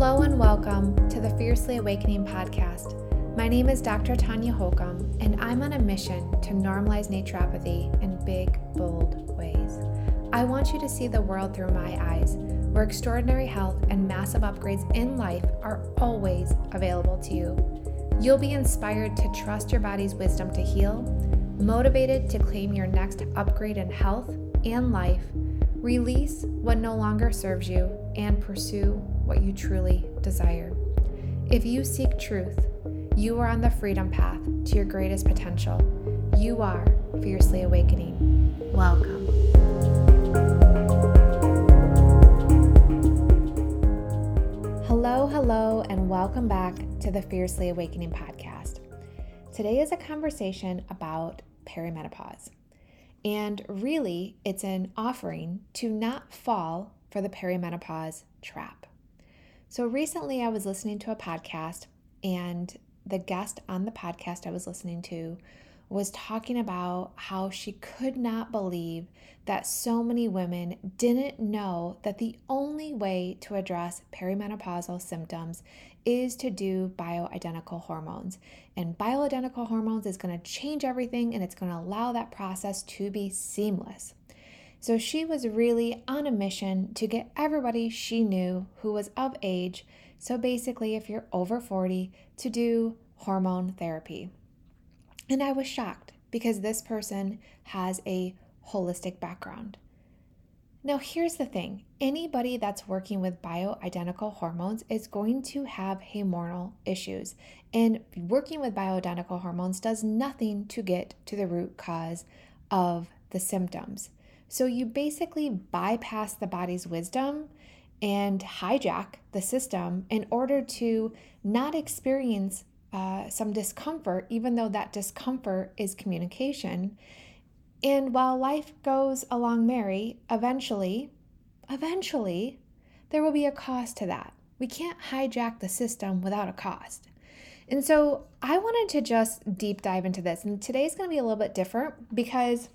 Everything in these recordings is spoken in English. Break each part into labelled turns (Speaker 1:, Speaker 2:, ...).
Speaker 1: Hello and welcome to the Fiercely Awakening podcast. My name is Dr. Tanya Holcomb, and I'm on a mission to normalize naturopathy in big, bold ways. I want you to see the world through my eyes, where extraordinary health and massive upgrades in life are always available to you. You'll be inspired to trust your body's wisdom to heal, motivated to claim your next upgrade in health and life, release what no longer serves you, and pursue what you truly desire. If you seek truth, you are on the freedom path to your greatest potential. You are fiercely awakening. Welcome. Hello, and welcome back to the Fiercely Awakening podcast. Today is a conversation about perimenopause. And really, it's an offering to not fall for the perimenopause trap. So recently I was listening to a podcast, and the guest on the podcast I was listening to was talking about how she could not believe that so many women didn't know that the only way to address perimenopausal symptoms is to do bioidentical hormones. And bioidentical hormones is going to change everything, and it's going to allow that process to be seamless. So she was really on a mission to get everybody she knew who was of age, so basically if you're over 40, to do hormone therapy. And I was shocked because this person has a holistic background. Now here's the thing, anybody that's working with bioidentical hormones is going to have hormonal issues, and working with bioidentical hormones does nothing to get to the root cause of the symptoms. So you basically bypass the body's wisdom and hijack the system in order to not experience some discomfort, even though that discomfort is communication. And while life goes along merry, eventually, there will be a cost to that. We can't hijack the system without a cost. And so I wanted to just deep dive into this. And today's going to be a little bit different because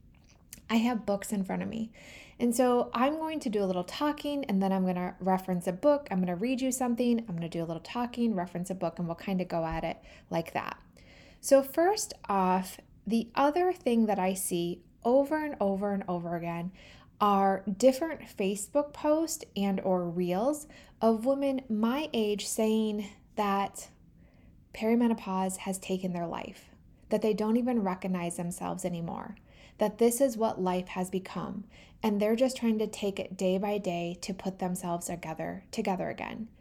Speaker 1: I have books in front of me. And so I'm going to do a little talking, and then I'm going to reference a book. I'm going to read you something. I'm going to do a little talking, reference a book, and we'll kind of go at it like that. So first off, the other thing that I see over and over and over again are different Facebook posts and or reels of women my age saying that perimenopause has taken their life, that they don't even recognize themselves anymore, that this is what life has become, and they're just trying to take it day by day to put themselves together again.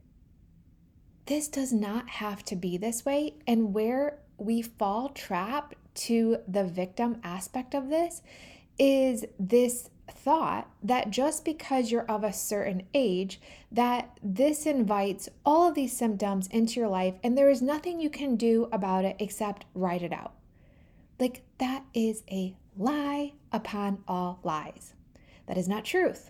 Speaker 1: This does not have to be this way, and where we fall trapped to the victim aspect of this is this thought that just because you're of a certain age, that this invites all of these symptoms into your life, and there is nothing you can do about it except write it out. Like, that is a lie upon all lies. That is not truth.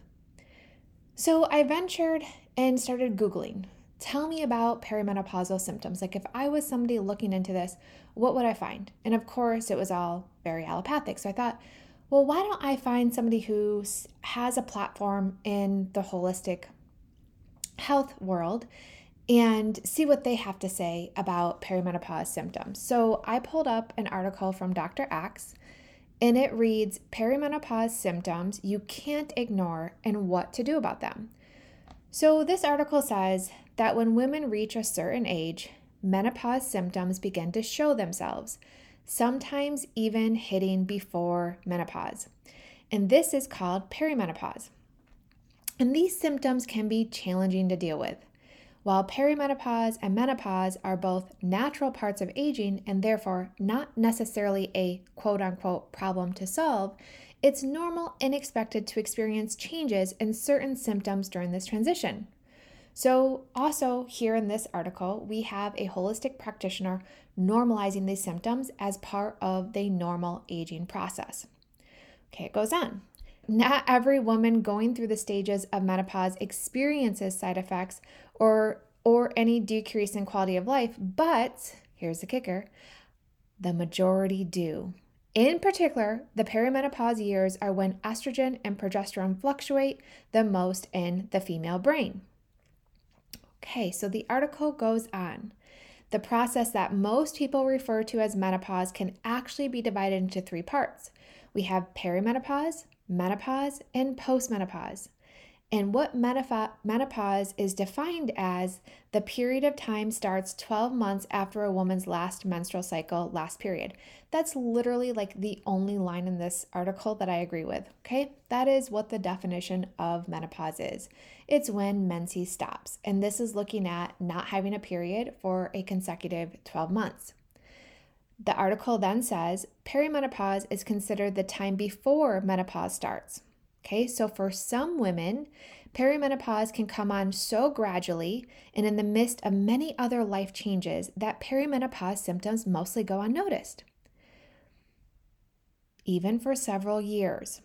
Speaker 1: So I ventured and started Googling. Tell me about perimenopausal symptoms. Like, if I was somebody looking into this, what would I find? And of course, it was all very allopathic. So I thought, well, why don't I find somebody who has a platform in the holistic health world and see what they have to say about perimenopause symptoms. So I pulled up an article from Dr. Axe, and it reads, Perimenopause Symptoms You Can't Ignore and What to Do About Them. So this article says that when women reach a certain age, menopause symptoms begin to show themselves, sometimes even hitting before menopause. And this is called perimenopause. And these symptoms can be challenging to deal with. While perimenopause and menopause are both natural parts of aging and therefore not necessarily a quote-unquote problem to solve, it's normal and expected to experience changes in certain symptoms during this transition. So also here in this article, we have a holistic practitioner normalizing these symptoms as part of the normal aging process. Okay, it goes on. Not every woman going through the stages of menopause experiences side effects or any decrease in quality of life, but here's the kicker, the majority do. In particular, the perimenopause years are when estrogen and progesterone fluctuate the most in the female brain. Okay, so the article goes on. The process that most people refer to as menopause can actually be divided into three parts. We have perimenopause, menopause, and postmenopause. And what menopause is defined as the period of time starts 12 months after a woman's last menstrual cycle, last period. That's literally like the only line in this article that I agree with. Okay, that is what the definition of menopause is. It's when menses stops, and this is looking at not having a period for a consecutive 12 months. The article then says perimenopause is considered the time before menopause starts. Okay, so for some women, perimenopause can come on so gradually and in the midst of many other life changes that perimenopause symptoms mostly go unnoticed, even for several years.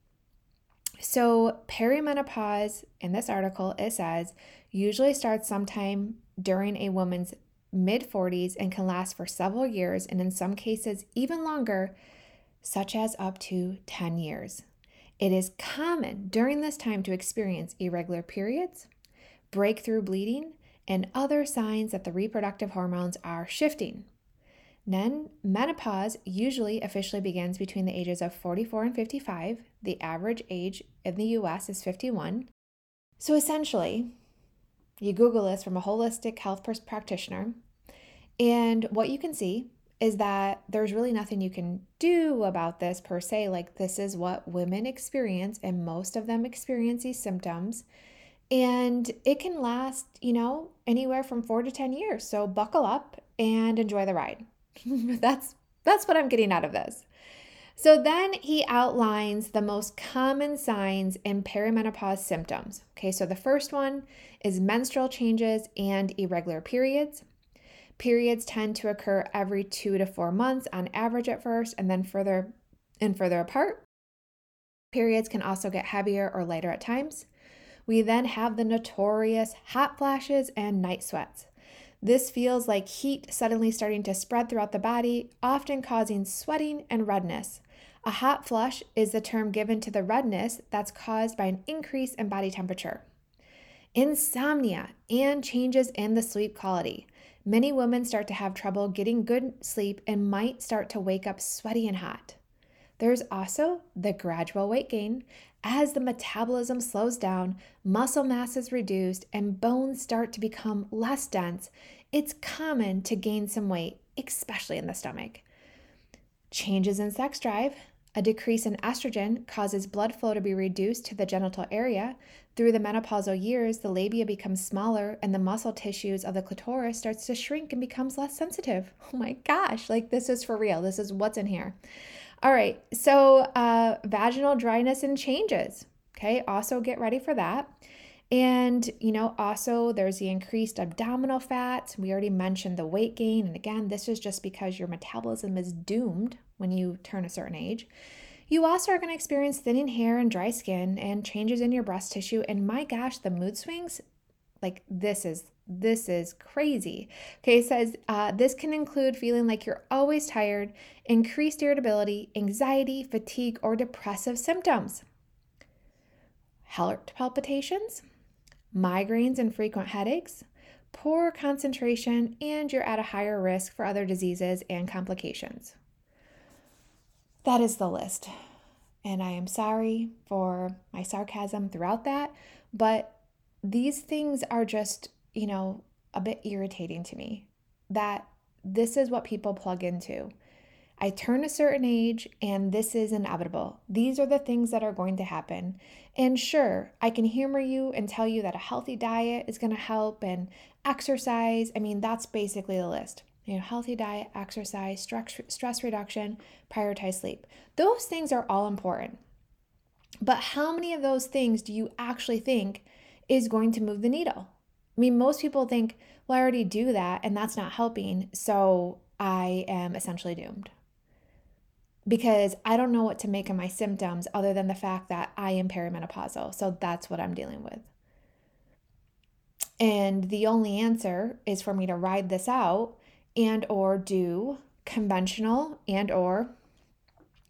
Speaker 1: So, perimenopause in this article, it says, usually starts sometime during a woman's mid 40s and can last for several years, and in some cases, even longer, such as up to 10 years. It is common during this time to experience irregular periods, breakthrough bleeding, and other signs that the reproductive hormones are shifting. Then, menopause usually officially begins between the ages of 44 and 55. The average age in the US is 51. So essentially, you Google this from a holistic health practitioner, and what you can see is that there's really nothing you can do about this per se. Like, this is what women experience, and most of them experience these symptoms. And it can last, anywhere from 4 to 10 years. So buckle up and enjoy the ride. That's what I'm getting out of this. So then he outlines the most common signs in perimenopause symptoms. Okay, so the first one is menstrual changes and irregular periods. Periods tend to occur every 2 to 4 months on average at first, and then further apart. Periods can also get heavier or lighter at times. We then have the notorious hot flashes and night sweats. This feels like heat suddenly starting to spread throughout the body, often causing sweating and redness. A hot flush is the term given to the redness that's caused by an increase in body temperature. Insomnia and changes in the sleep quality. Many women start to have trouble getting good sleep and might start to wake up sweaty and hot. There's also the gradual weight gain. As the metabolism slows down, muscle mass is reduced, and bones start to become less dense. It's common to gain some weight, especially in the stomach. Changes in sex drive. A decrease in estrogen causes blood flow to be reduced to the genital area. Through the menopausal years, the labia becomes smaller and the muscle tissues of the clitoris starts to shrink and becomes less sensitive. Oh my gosh, like this is for real. This is what's in here. All right, so vaginal dryness and changes. Okay, also get ready for that. And, also there's the increased abdominal fat. We already mentioned the weight gain. And again, this is just because your metabolism is doomed when you turn a certain age. You also are going to experience thinning hair and dry skin and changes in your breast tissue. And my gosh, the mood swings, like this is crazy. Okay, it says this can include feeling like you're always tired, increased irritability, anxiety, fatigue, or depressive symptoms. Heart palpitations, migraines and frequent headaches, poor concentration, and you're at a higher risk for other diseases and complications. That is the list. And I am sorry for my sarcasm throughout that, but these things are just, a bit irritating to me that this is what people plug into. I turn a certain age and this is inevitable. These are the things that are going to happen. And sure, I can humor you and tell you that a healthy diet is going to help and exercise. I mean, that's basically the list. Healthy diet, exercise, stress reduction, prioritize sleep. Those things are all important. But how many of those things do you actually think is going to move the needle? I mean, most people think, well, I already do that and that's not helping, so I am essentially doomed. Because I don't know what to make of my symptoms other than the fact that I am perimenopausal. So that's what I'm dealing with. And the only answer is for me to ride this out and or do conventional and or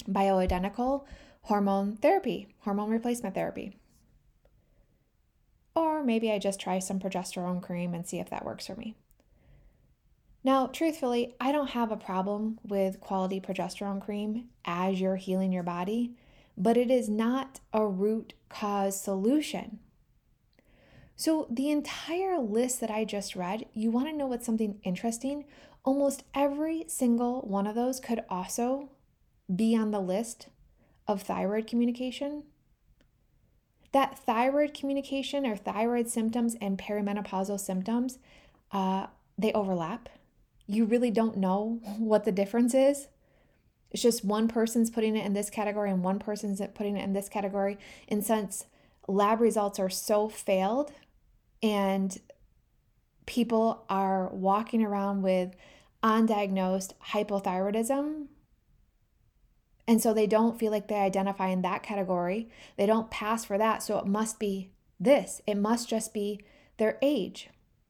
Speaker 1: bioidentical hormone therapy, hormone replacement therapy. or maybe I just try some progesterone cream and see if that works for me. Now, truthfully, I don't have a problem with quality progesterone cream as you're healing your body, but it is not a root cause solution. So, the entire list that I just read, you want to know what's something interesting? Almost every single one of those could also be on the list of thyroid communication. That thyroid communication or thyroid symptoms and perimenopausal symptoms, they overlap. You really don't know what the difference is. It's just one person's putting it in this category and one person's putting it in this category. And since lab results are so failed and people are walking around with undiagnosed hypothyroidism, and so they don't feel like they identify in that category, they don't pass for that, so it must be this. It must just be their age.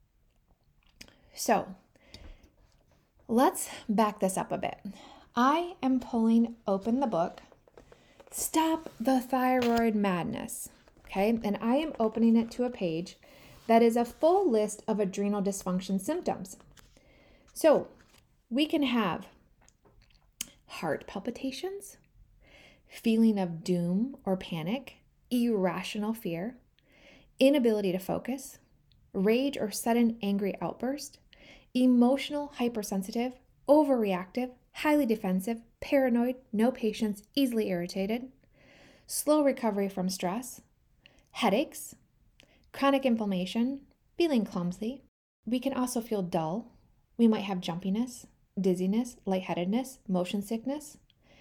Speaker 1: So let's back this up a bit. I am pulling open the book, Stop the Thyroid Madness, okay? And I am opening it to a page that is a full list of adrenal dysfunction symptoms. So we can have heart palpitations, feeling of doom or panic, irrational fear, inability to focus, rage or sudden angry outburst, emotional hypersensitive, overreactive, highly defensive, paranoid, no patience, easily irritated, slow recovery from stress, headaches, chronic inflammation, feeling clumsy. We can also feel dull. We might have jumpiness, dizziness, lightheadedness, motion sickness,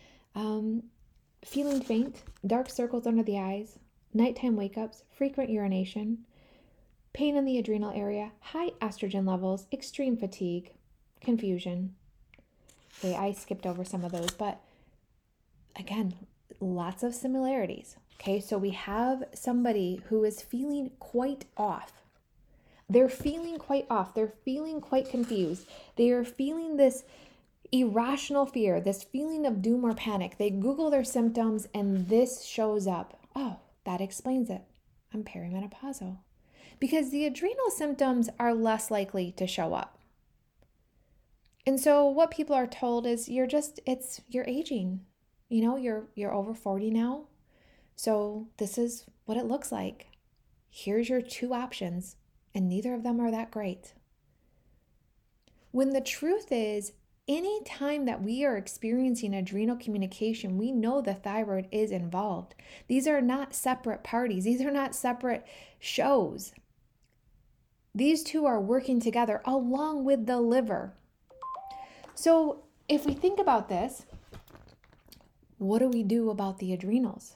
Speaker 1: feeling faint, dark circles under the eyes, nighttime wake-ups, frequent urination, pain in the adrenal area, high estrogen levels, extreme fatigue, confusion. Okay, I skipped over some of those, but again, lots of similarities. Okay, so we have somebody who is feeling quite off. They're feeling quite off. They're feeling quite confused. They are feeling this irrational fear, this feeling of doom or panic. They Google their symptoms and this shows up. Oh, that explains it. I'm perimenopausal. Because the adrenal symptoms are less likely to show up. And so what people are told is you're aging. You know, you're over 40 now. So this is what it looks like. Here's your two options, and neither of them are that great. When the truth is, any time that we are experiencing adrenal communication, we know the thyroid is involved. These are not separate parties. These are not separate shows. These two are working together along with the liver. So if we think about this, what do we do about the adrenals?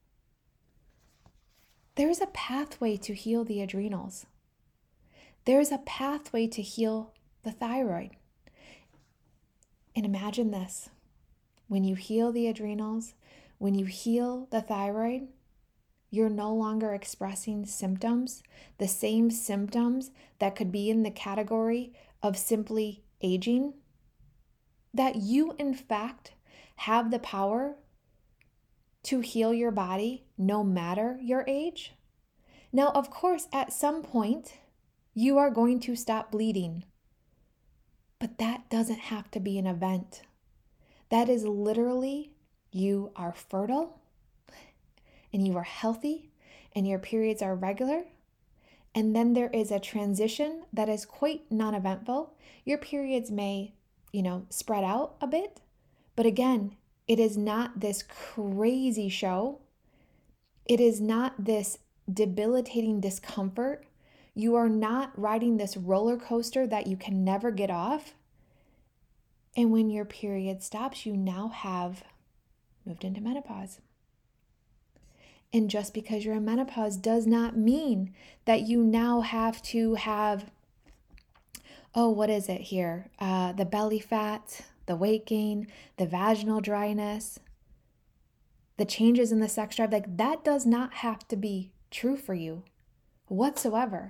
Speaker 1: There's a pathway to heal the adrenals. There's a pathway to heal the thyroid. And imagine this. When you heal the adrenals, when you heal the thyroid, you're no longer expressing symptoms, the same symptoms that could be in the category of simply aging, that you in fact have the power to heal your body no matter your age. Now, of course, at some point, you are going to stop bleeding, but that doesn't have to be an event. That is literally you are fertile and you are healthy and your periods are regular. And then there is a transition that is quite non-eventful. Your periods may, spread out a bit, but again, it is not this crazy show. It is not this debilitating discomfort. You are not riding this roller coaster that you can never get off. And when your period stops, you now have moved into menopause. And just because you're in menopause does not mean that you now have to have, what is it here? The belly fat, the weight gain, the vaginal dryness, the changes in the sex drive. Like that does not have to be true for you whatsoever.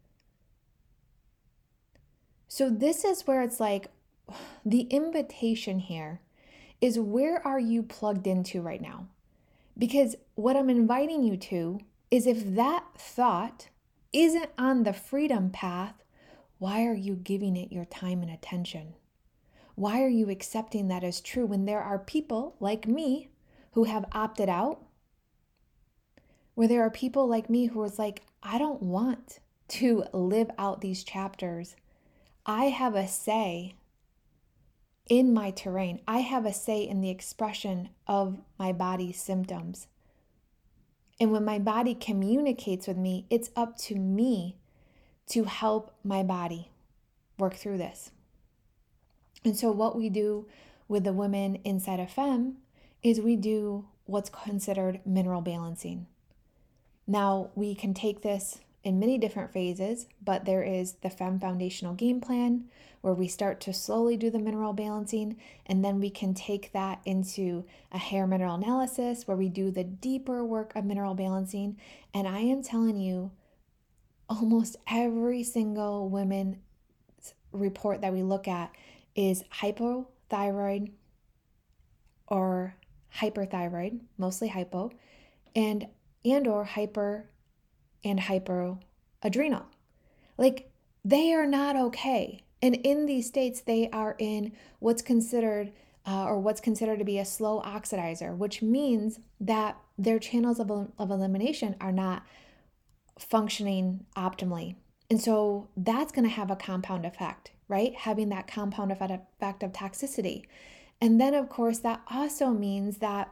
Speaker 1: So this is where it's like the invitation here is, where are you plugged into right now? Because what I'm inviting you to is, if that thought isn't on the freedom path, why are you giving it your time and attention? Why are you accepting that as true when there are people like me who have opted out? Where there are people like me who is like, I don't want to live out these chapters. I have a say in my terrain. I have a say in the expression of my body's symptoms. And when my body communicates with me, it's up to me to help my body work through this. And so what we do with the women inside of FEM is we do what's considered mineral balancing. Now, we can take this in many different phases, but there is the FEM Foundational Game Plan where we start to slowly do the mineral balancing, and then we can take that into a hair mineral analysis where we do the deeper work of mineral balancing. And I am telling you, almost every single women's report that we look at is hypothyroid or hyperthyroid, mostly hypo, and or hyper and hyperadrenal. Like, they are not okay. And in these states, they are in what's considered to be a slow oxidizer, which means that their channels of elimination are not functioning optimally. And so that's going to have a compound effect, right? Having that compound effect of toxicity. And then, of course, that also means that,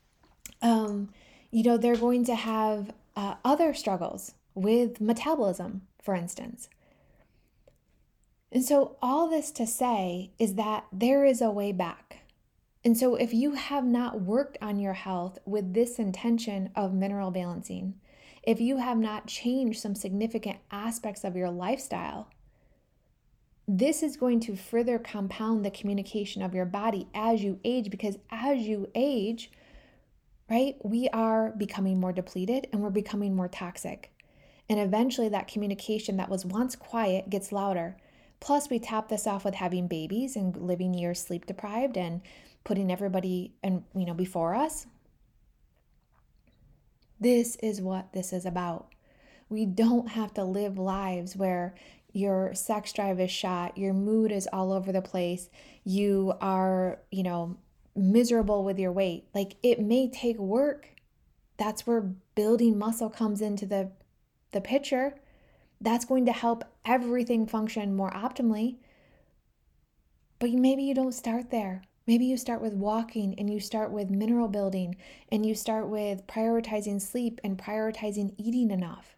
Speaker 1: they're going to have other struggles with metabolism, for instance. And so all this to say is that there is a way back. And so if you have not worked on your health with this intention of mineral balancing, if you have not changed some significant aspects of your lifestyle, this is going to further compound the communication of your body as you age, because as you age, right, we are becoming more depleted and we're becoming more toxic. And eventually that communication that was once quiet gets louder. Plus, we tap this off with having babies and living years sleep deprived and putting everybody before us. This is what this is about. We don't have to live lives where your sex drive is shot, your mood is all over the place, you are, miserable with your weight. Like, it may take work. That's where building muscle comes into the picture. That's going to help everything function more optimally. But maybe you don't start there. Maybe you start with walking, and you start with mineral building, and you start with prioritizing sleep and prioritizing eating enough.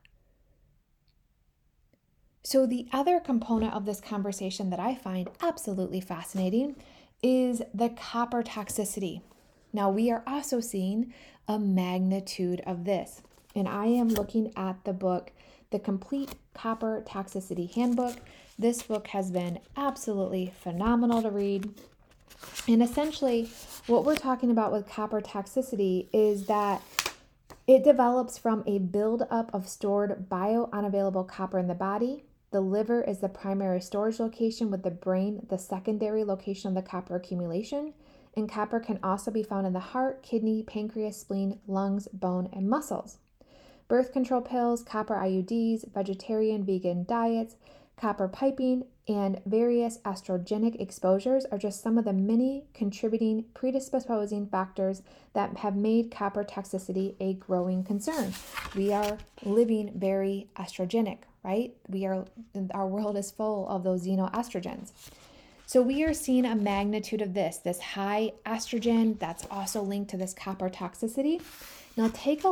Speaker 1: So the other component of this conversation that I find absolutely fascinating is the copper toxicity. Now, we are also seeing a magnitude of this. And I am looking at the book, The Complete Copper Toxicity Handbook. This book has been absolutely phenomenal to read. And essentially, what we're talking about with copper toxicity is that it develops from a buildup of stored biounavailable copper in the body. The liver is the primary storage location, with the brain the secondary location of the copper accumulation. And copper can also be found in the heart, kidney, pancreas, spleen, lungs, bone, and muscles. Birth control pills, copper IUDs, vegetarian, vegan diets, copper piping, and various estrogenic exposures are just some of the many contributing predisposing factors that have made copper toxicity a growing concern. We are living very estrogenic, right? Our world is full of those xenoestrogens. So we are seeing a magnitude of this high estrogen that's also linked to this copper toxicity. Now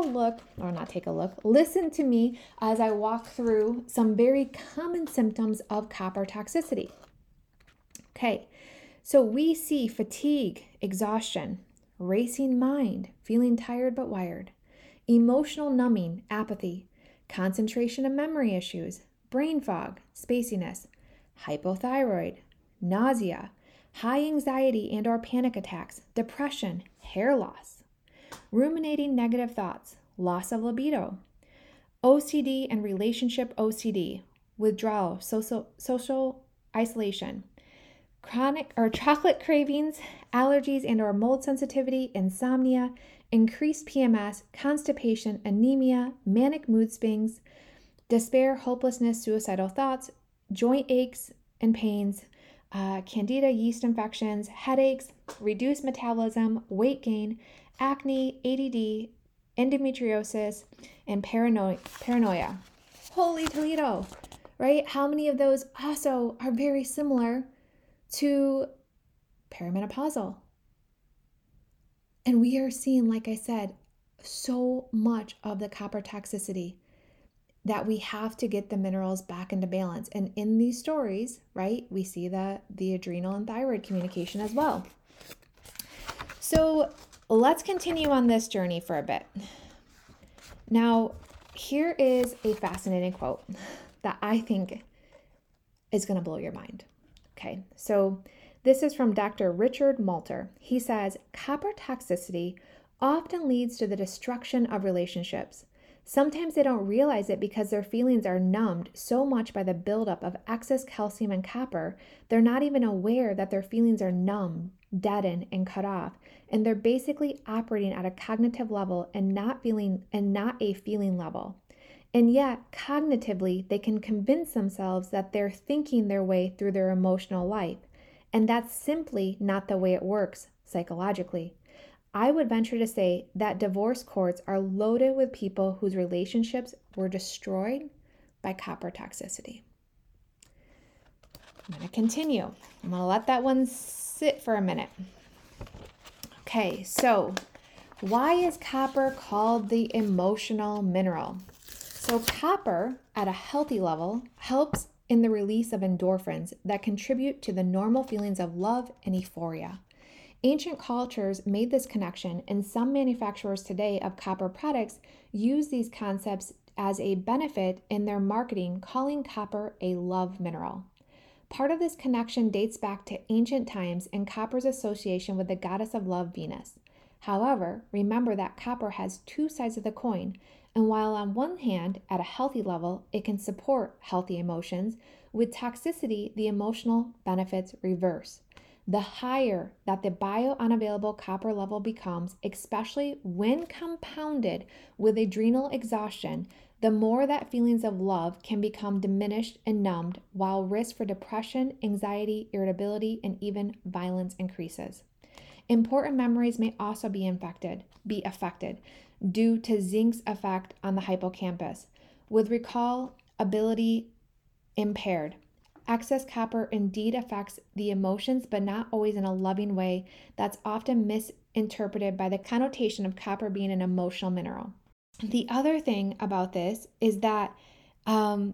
Speaker 1: listen to me as I walk through some very common symptoms of copper toxicity. Okay, so we see fatigue, exhaustion, racing mind, feeling tired but wired, emotional numbing, apathy, concentration and memory issues, brain fog, spaciness, hypothyroid, nausea, high anxiety and or panic attacks, depression, hair loss, ruminating negative thoughts, loss of libido, OCD and relationship OCD, withdrawal, social isolation, chronic or chocolate cravings, allergies and or mold sensitivity, insomnia, increased PMS, constipation, anemia, manic mood swings, despair, hopelessness, suicidal thoughts, joint aches and pains, candida yeast infections, headaches, reduced metabolism, weight gain, acne, ADD, endometriosis, and paranoia. Holy Toledo, right? How many of those also are very similar to perimenopausal? And we are seeing, like I said, so much of the copper toxicity that we have to get the minerals back into balance. And in these stories, right, we see the adrenal and thyroid communication as well. So let's continue on this journey for a bit. Now, here is a fascinating quote that I think is going to blow your mind. Okay, so this is from Dr. Richard Malter. He says, copper toxicity often leads to the destruction of relationships. Sometimes they don't realize it because their feelings are numbed so much by the buildup of excess calcium and copper, they're not even aware that their feelings are numb, deadened, and cut off. And they're basically operating at a cognitive level and not a feeling level. And yet, cognitively, they can convince themselves that they're thinking their way through their emotional life. And that's simply not the way it works psychologically. I would venture to say that divorce courts are loaded with people whose relationships were destroyed by copper toxicity. I'm going to continue. I'm going to let that one sit for a minute. Okay, so why is copper called the emotional mineral? So copper at a healthy level helps in the release of endorphins that contribute to the normal feelings of love and euphoria. Ancient cultures made this connection, and some manufacturers today of copper products use these concepts as a benefit in their marketing, calling copper a love mineral. Part of this connection dates back to ancient times and copper's association with the goddess of love, Venus. However, remember that copper has two sides of the coin, and while on one hand, at a healthy level, it can support healthy emotions, with toxicity, the emotional benefits reverse. The higher that the biounavailable copper level becomes, especially when compounded with adrenal exhaustion, the more that feelings of love can become diminished and numbed, while risk for depression, anxiety, irritability, and even violence increases. Important memories may also be affected due to zinc's effect on the hippocampus, with recall ability impaired. Excess copper indeed affects the emotions, but not always in a loving way. That's often misinterpreted by the connotation of copper being an emotional mineral. The other thing about this is that copper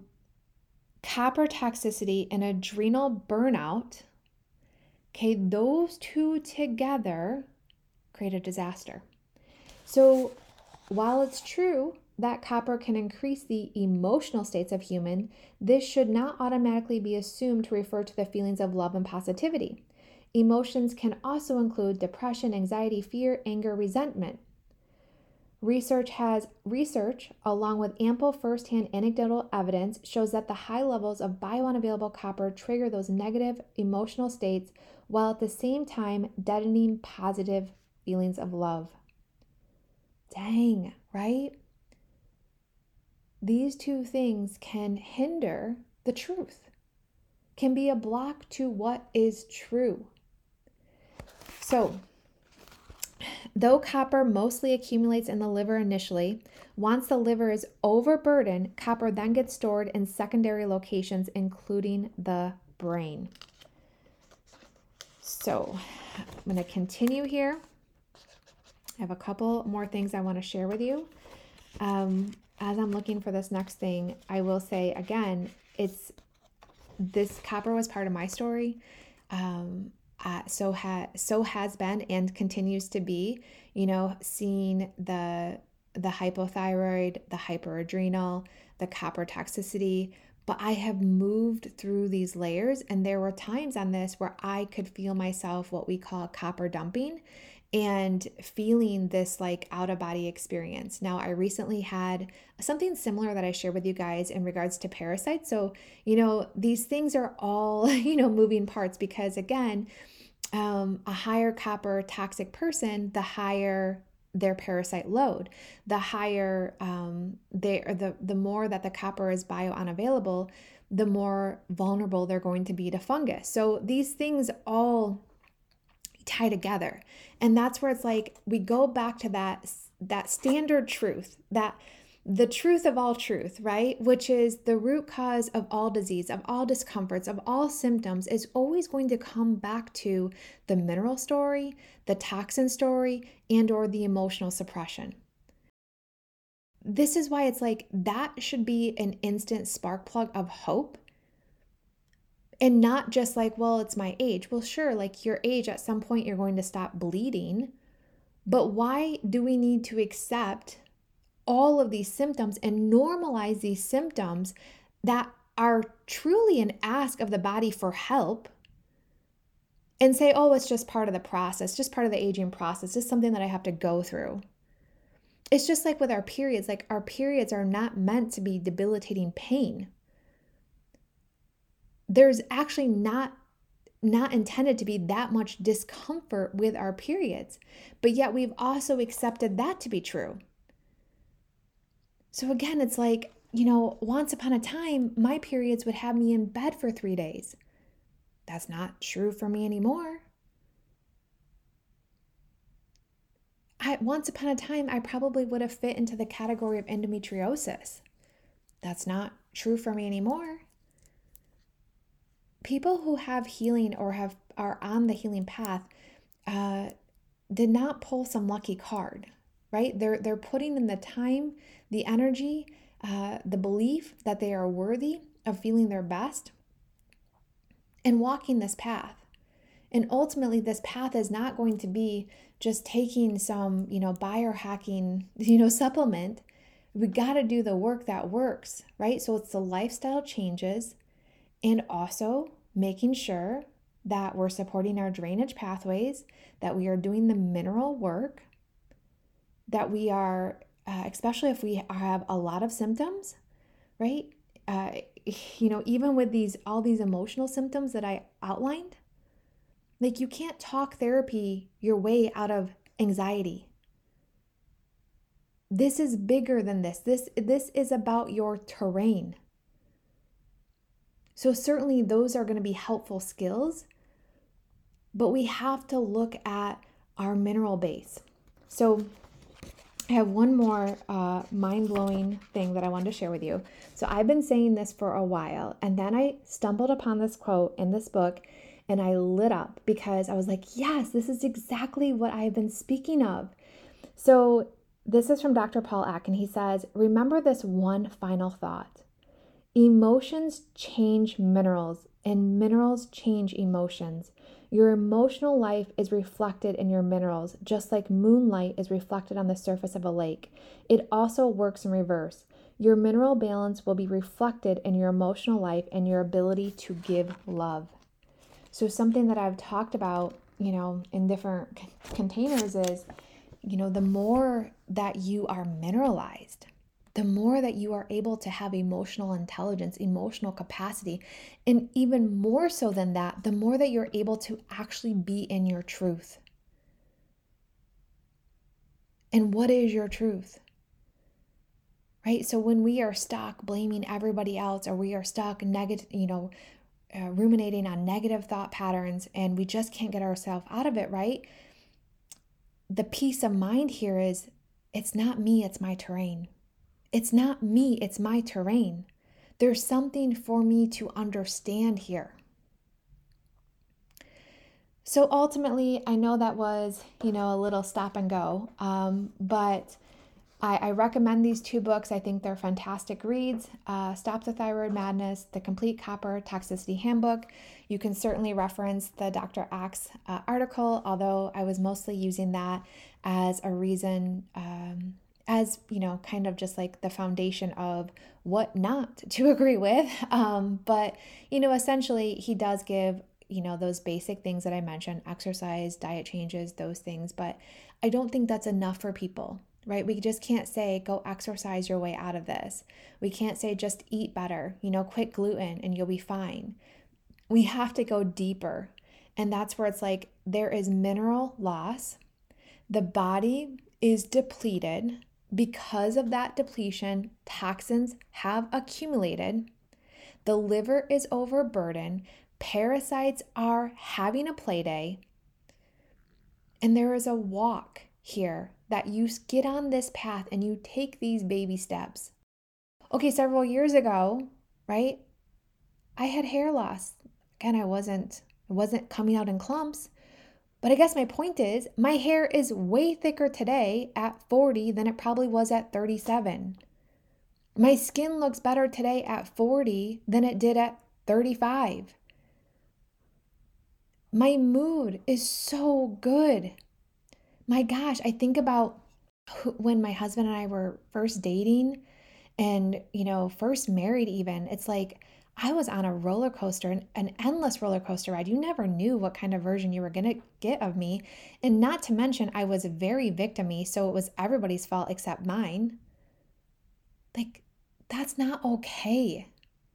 Speaker 1: toxicity and adrenal burnout, okay, those two together create a disaster. So while it's true that copper can increase the emotional states of human, this should not automatically be assumed to refer to the feelings of love and positivity. Emotions can also include depression, anxiety, fear, anger, resentment. Research, along with ample first-hand anecdotal evidence, shows that the high levels of biounavailable copper trigger those negative emotional states while at the same time deadening positive feelings of love. Dang, right? These two things can hinder the truth, can be a block to what is true. So, though copper mostly accumulates in the liver initially, once the liver is overburdened, copper then gets stored in secondary locations, including the brain. So, I'm going to continue here. I have a couple more things I want to share with you. As I'm looking for this next thing, I will say again, this copper was part of my story. So has been and continues to be, seeing the hypothyroid, the hyperadrenal, the copper toxicity. But I have moved through these layers, and there were times on this where I could feel myself what we call copper dumping and feeling this like out of body experience. Now, I recently had something similar that I shared with you guys in regards to parasites. So, these things are all, moving parts because again, a higher copper toxic person, the higher their parasite load. The higher the more that the copper is bio-unavailable, the more vulnerable they're going to be to fungus. So these things all tie together. And that's where it's like we go back to that standard truth, that the truth of all truth, right? Which is the root cause of all disease, of all discomforts, of all symptoms is always going to come back to the mineral story, the toxin story, and or the emotional suppression. This is why it's like that should be an instant spark plug of hope. And not just like, well, it's my age. Well, sure, like your age, at some point you're going to stop bleeding. But why do we need to accept all of these symptoms and normalize these symptoms that are truly an ask of the body for help and say, oh, it's just part of the process, just part of the aging process, just something that I have to go through? It's just like with our periods, like our periods are not meant to be debilitating pain. There's actually not intended to be that much discomfort with our periods, but yet we've also accepted that to be true. So again, it's like, once upon a time, my periods would have me in bed for 3 days. That's not true for me anymore. Once upon a time, I probably would have fit into the category of endometriosis. That's not true for me anymore. People who have healing or are on the healing path did not pull some lucky card, right? They're putting in the time, the energy, the belief that they are worthy of feeling their best and walking this path. And ultimately, this path is not going to be just taking some, biohacking, supplement. We got to do the work that works, right? So it's the lifestyle changes and also making sure that we're supporting our drainage pathways, that we are doing the mineral work, that we are, especially if we have a lot of symptoms, right? Even with all these emotional symptoms that I outlined, like you can't talk therapy your way out of anxiety. This is bigger than this. This is about your terrain. So certainly those are going to be helpful skills, but we have to look at our mineral base. So I have one more mind-blowing thing that I wanted to share with you. So I've been saying this for a while, and then I stumbled upon this quote in this book, and I lit up because I was like, yes, this is exactly what I've been speaking of. So this is from Dr. Paul Eck, and he says, remember this one final thought. Emotions change minerals, and minerals change emotions. Your emotional life is reflected in your minerals, just like moonlight is reflected on the surface of a lake. It also works in reverse. Your mineral balance will be reflected in your emotional life and your ability to give love. So something that I've talked about, in different containers is, the more that you are mineralized, the more that you are able to have emotional intelligence, emotional capacity, and even more so than that, the more that you're able to actually be in your truth. And what is your truth? Right? So when we are stuck blaming everybody else, or we are stuck ruminating on negative thought patterns, and we just can't get ourselves out of it, right? The peace of mind here is, it's not me, it's my terrain. It's not me, it's my terrain. There's something for me to understand here. So ultimately, I know that was, a little stop and go, but I recommend these 2 books. I think they're fantastic reads. Stop the Thyroid Madness, The Complete Copper Toxicity Handbook. You can certainly reference the Dr. Axe article, although I was mostly using that as a reason, as, kind of just like the foundation of what not to agree with. But, essentially he does give, those basic things that I mentioned, exercise, diet changes, those things. But I don't think that's enough for people, right? We just can't say, go exercise your way out of this. We can't say, just eat better, quit gluten and you'll be fine. We have to go deeper. And that's where it's like, there is mineral loss. The body is depleted. Because of that depletion, toxins have accumulated. The liver is overburdened. Parasites are having a play day. And there is a walk here that you get on this path and you take these baby steps. Okay, several years ago, right? I had hair loss. Again, it wasn't coming out in clumps. But I guess my point is, my hair is way thicker today at 40 than it probably was at 37. My skin looks better today at 40 than it did at 35. My mood is so good. My gosh, I think about when my husband and I were first dating and, first married even. It's like I was on a roller coaster, an endless roller coaster ride. You never knew what kind of version you were going to get of me. And not to mention, I was very victim-y, so it was everybody's fault except mine. Like, that's not okay.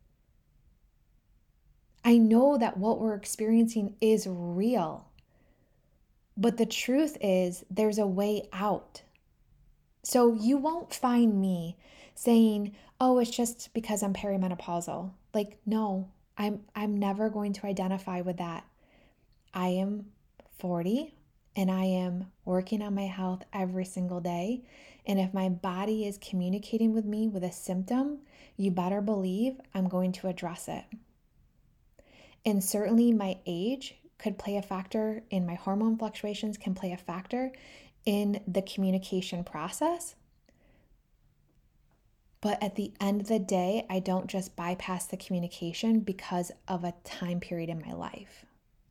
Speaker 1: I know that what we're experiencing is real. But the truth is, there's a way out. So you won't find me saying, "Oh, it's just because I'm perimenopausal." Like, no, I'm never going to identify with that. I am 40 and I am working on my health every single day. And if my body is communicating with me with a symptom, you better believe I'm going to address it. And certainly my age could play a factor, in my hormone fluctuations can play a factor in the communication process. But at the end of the day, I don't just bypass the communication because of a time period in my life.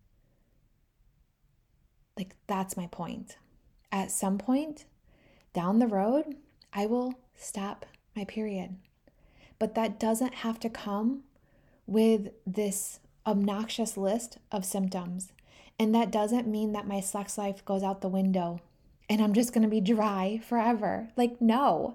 Speaker 1: Like, that's my point. At some point down the road, I will stop my period. But that doesn't have to come with this obnoxious list of symptoms. And that doesn't mean that my sex life goes out the window and I'm just going to be dry forever. Like, no.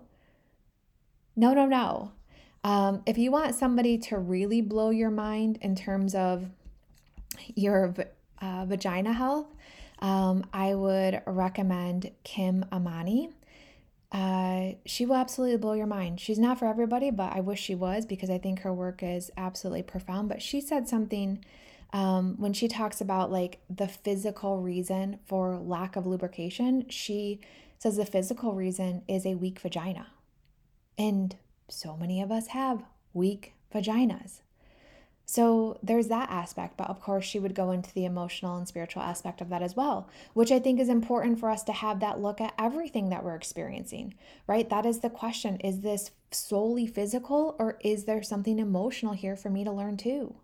Speaker 1: No. If you want somebody to really blow your mind in terms of your vagina health, I would recommend Kim Amani. She will absolutely blow your mind. She's not for everybody, but I wish she was, because I think her work is absolutely profound. But she said something when she talks about like the physical reason for lack of lubrication. She says the physical reason is a weak vagina. And so many of us have weak vaginas. So there's that aspect, but of course she would go into the emotional and spiritual aspect of that as well, which I think is important for us to have that look at everything that we're experiencing, right? That is the question. Is this solely physical, or is there something emotional here for me to learn too?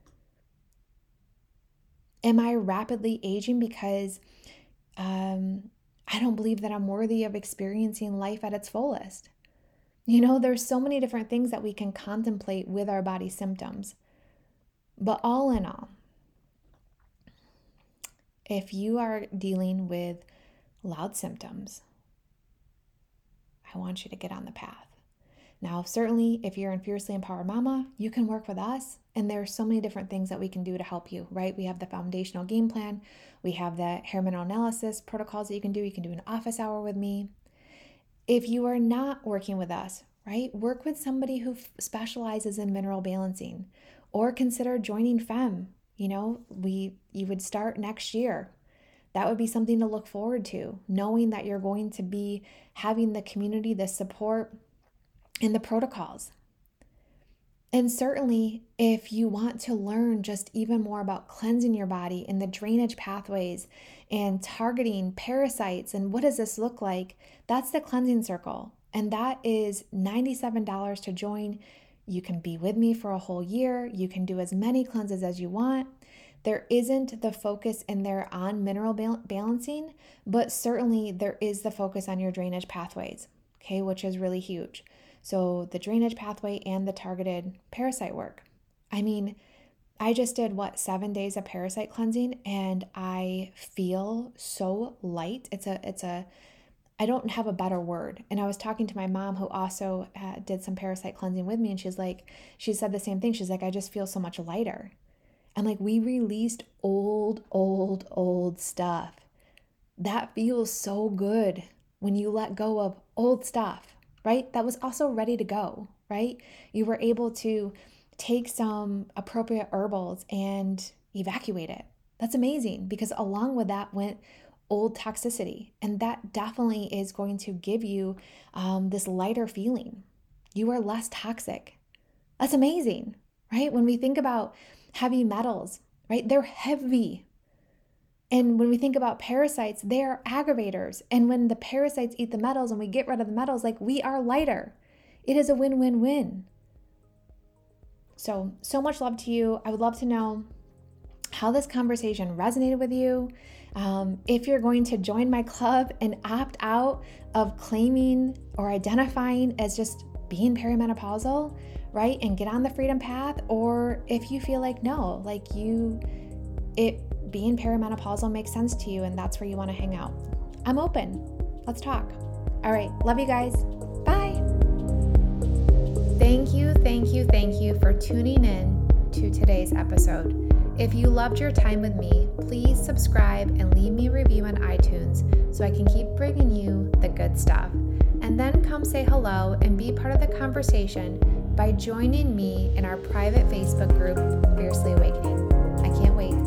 Speaker 1: Am I rapidly aging because I don't believe that I'm worthy of experiencing life at its fullest? There's so many different things that we can contemplate with our body symptoms. But all in all, if you are dealing with loud symptoms, I want you to get on the path. Now, certainly, if you're in Fiercely Empowered Mama, you can work with us. And there are so many different things that we can do to help you, right? We have the foundational game plan. We have the hair mineral analysis protocols that you can do. You can do an office hour with me. If you are not working with us, right, work with somebody who specializes in mineral balancing, or consider joining FEM. You would start next year. That would be something to look forward to, knowing that you're going to be having the community, the support, and the protocols. And certainly, if you want to learn just even more about cleansing your body and the drainage pathways and targeting parasites and what does this look like, that's the Cleansing Circle. And that is $97 to join. You can be with me for a whole year. You can do as many cleanses as you want. There isn't the focus in there on mineral balancing, but certainly there is the focus on your drainage pathways, okay, which is really huge. So the drainage pathway and the targeted parasite work. I mean, I just did 7 days of parasite cleansing, and I feel so light. I don't have a better word. And I was talking to my mom, who also did some parasite cleansing with me, and she said the same thing. She's like, I just feel so much lighter. And like, we released old stuff. That feels so good. when you let go of old stuff, right? That was also ready to go, right? You were able to take some appropriate herbals and evacuate it. That's amazing, because along with that went old toxicity. And that definitely is going to give you this lighter feeling. You are less toxic. That's amazing, right? When we think about heavy metals, right? They're heavy. And when we think about parasites, they are aggravators. And when the parasites eat the metals and we get rid of the metals, like, we are lighter. It is a win-win-win. So much love to you. I would love to know how this conversation resonated with you. If you're going to join my club and opt out of claiming or identifying as just being perimenopausal, right? And get on the freedom path, or if you feel like, no, like being perimenopausal makes sense to you and that's where you want to hang out. I'm open. Let's talk. All right. Love you guys. Bye. Thank you for tuning in to today's episode. If you loved your time with me, please subscribe and leave me a review on iTunes so I can keep bringing you the good stuff. And then come say hello and be part of the conversation by joining me in our private Facebook group, Fiercely Awakening. I can't wait.